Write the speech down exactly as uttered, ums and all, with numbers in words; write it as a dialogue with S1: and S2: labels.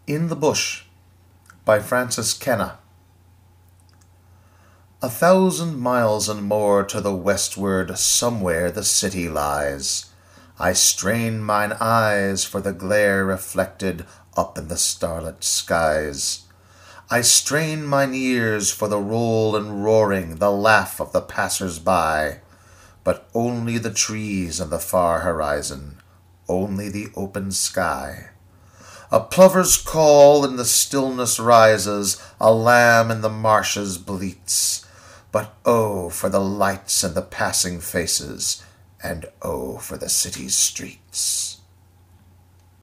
S1: In the Bush by Francis Kenna. A thousand miles and more to the westward, somewhere the city lies. I strain mine eyes for the glare reflected up in the starlit skies. I strain mine ears for the roll and roaring, the laugh of the passers-by. But only the trees and the far horizon, only the open sky. A plover's call in the stillness rises, a lamb in the marshes bleats. But oh, for the lights and the passing faces, and oh, for the city's streets.